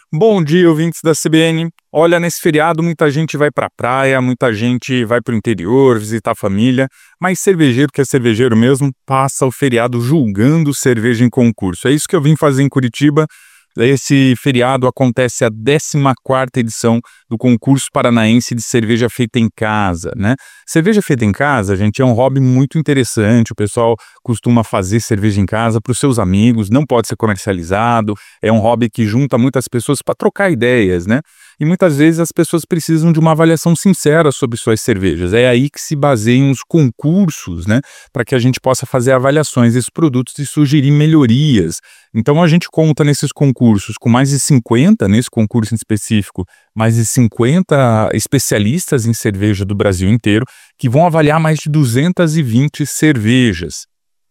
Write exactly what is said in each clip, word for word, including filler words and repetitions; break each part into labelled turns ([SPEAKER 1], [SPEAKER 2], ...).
[SPEAKER 1] Bom dia, ouvintes da C B N. Olha, nesse feriado muita gente vai pra praia, muita gente vai pro interior visitar a família, mas cervejeiro que é cervejeiro mesmo passa o feriado julgando cerveja em concurso. É isso que eu vim fazer em Curitiba. Esse feriado acontece a décima quarta edição do concurso paranaense de cerveja feita em casa, né? Cerveja feita em casa, gente, é um hobby muito interessante. O pessoal costuma fazer cerveja em casa para os seus amigos, não pode ser comercializado. É um hobby que junta muitas pessoas para trocar ideias, né? E muitas vezes as pessoas precisam de uma avaliação sincera sobre suas cervejas. É aí que se baseiam os concursos, né? Para que a gente possa fazer avaliações desses produtos e sugerir melhorias. Então a gente conta nesses concursos com mais de cinquenta, nesse concurso em específico, mais de cinquenta especialistas em cerveja do Brasil inteiro, que vão avaliar mais de duzentas e vinte cervejas.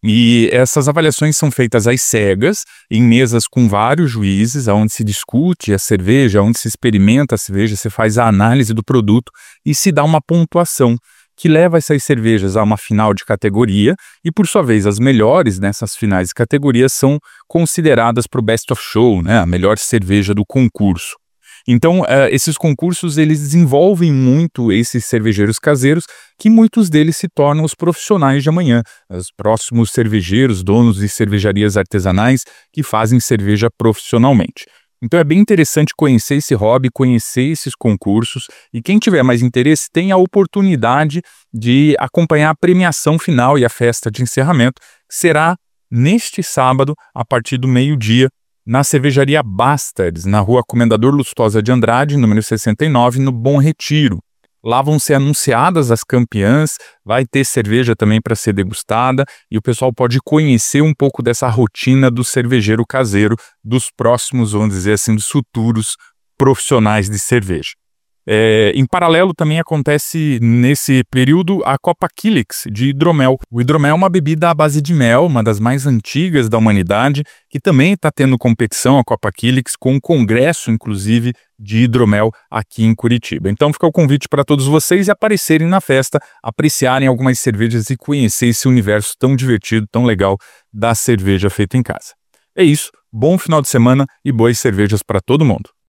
[SPEAKER 1] E essas avaliações são feitas às cegas, em mesas com vários juízes, onde se discute a cerveja, onde se experimenta a cerveja, se faz a análise do produto e se dá uma pontuação que leva essas cervejas a uma final de categoria e, por sua vez, as melhores nessas finais de categoria são consideradas para o Best of Show, né, a melhor cerveja do concurso. Então, uh, esses concursos, eles desenvolvem muito esses cervejeiros caseiros, que muitos deles se tornam os profissionais de amanhã, os próximos cervejeiros, donos de cervejarias artesanais que fazem cerveja profissionalmente. Então é bem interessante conhecer esse hobby, conhecer esses concursos, e quem tiver mais interesse tem a oportunidade de acompanhar a premiação final e a festa de encerramento, que será neste sábado, a partir do meio-dia, na cervejaria Bastards, na rua Comendador Lustosa de Andrade, número sessenta e nove, no Bom Retiro. Lá vão ser anunciadas as campeãs, vai ter cerveja também para ser degustada e o pessoal pode conhecer um pouco dessa rotina do cervejeiro caseiro, dos próximos, vamos dizer assim, dos futuros profissionais de cerveja. É, em paralelo também acontece nesse período a Copa Kylix de hidromel. O hidromel é uma bebida à base de mel, uma das mais antigas da humanidade, que também está tendo competição, a Copa Kylix, com um congresso, inclusive, de hidromel aqui em Curitiba. Então fica o convite para todos vocês aparecerem na festa, apreciarem algumas cervejas e conhecer esse universo tão divertido, tão legal da cerveja feita em casa. É isso, bom final de semana e boas cervejas para todo mundo.